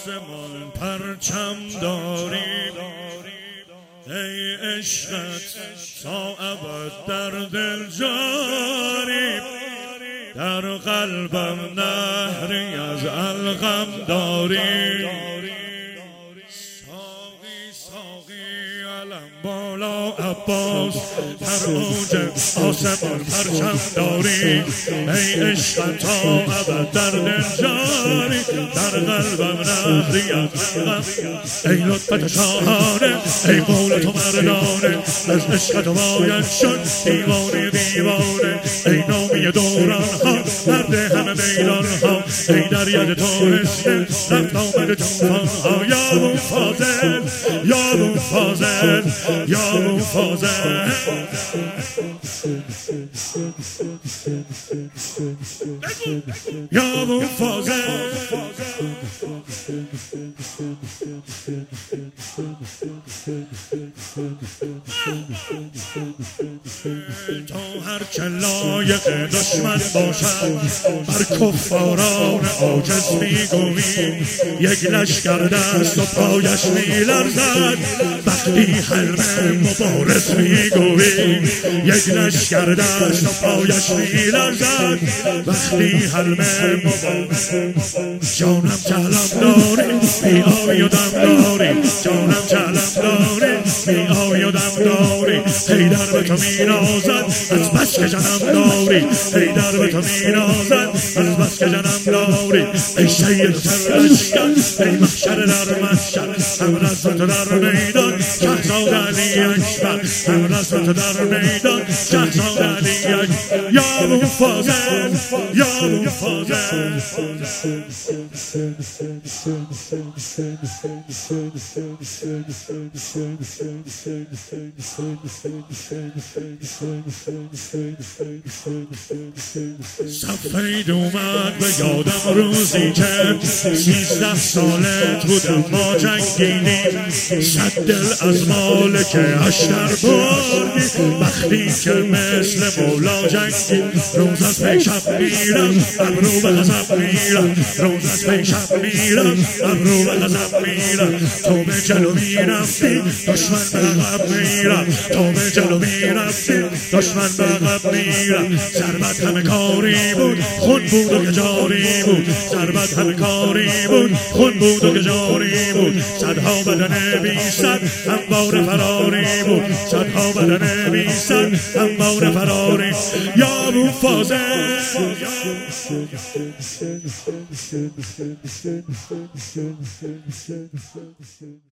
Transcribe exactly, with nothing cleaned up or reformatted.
آسمان پرچم داری، ای عشقت تا ابد در دل جاری، در قلبم نهری از الغم داری. ساقی ساقی علم بالا عباس، در اوج آسمان پرچم داری، ای عشق تا ابد در دل جاری، در قلبم نهری از الغم. ای لطفت شاهانه، ای قول تو مردانه، از عشق تو باید شد دیوانه دیوانه. ای نامی دوران ها، مرد همه میدان ها، ای دریای تورسته رفت آمد توفان ها. یا ابو فاضل، یا ابو فاضل، یا ابو فاضل. یا ابو فاضل، تو هر که لایق دشمن باشد، بر کفاران عاجز میگویی، یک لشکر دست و پایش میلرزد، وقتی حلم مبارز میگویی. یک لشکر دست و پایش میلرزد، وقتی حلم مبارز. جانم چلم داری، بی آی و دم داری، جانم چلم داری، بی آی و دم داری. حیدر به تو میرازد از بس که جنم داری، حیدر به تو میرازد از بس که جنم داری. ای سید سرلشکر، ای محشر در محشر، هم رزم تو در میدان شهزاد علی اکبر، هم رزم تو در میدان شهزاد علی اکبر. یا ابو فاضل، یا ابو فاضل. سفید اومد به یادم روزی که سیزده سالت بودم ما جنگیدیم، صد دل از مالک اشتر بردی، وقتی که مثل مولا جنگی. روز از پی شب میرم ابرو به غضب میرم، روز از پی شب میرم ابرو به غضب میرم. تو به جلو میرفتی دشمن به عقب میرم، تو به جلو میرفتی دشمن به عقب میرم. ضربت همه کاری بود خون بود و جاری بود، ضربت همه کاری بود خون بود و جاری بود. صدها بدن بی صد انبار فراری بود، صدها بدن بی صد انبار فراری. یا ابو فاضل،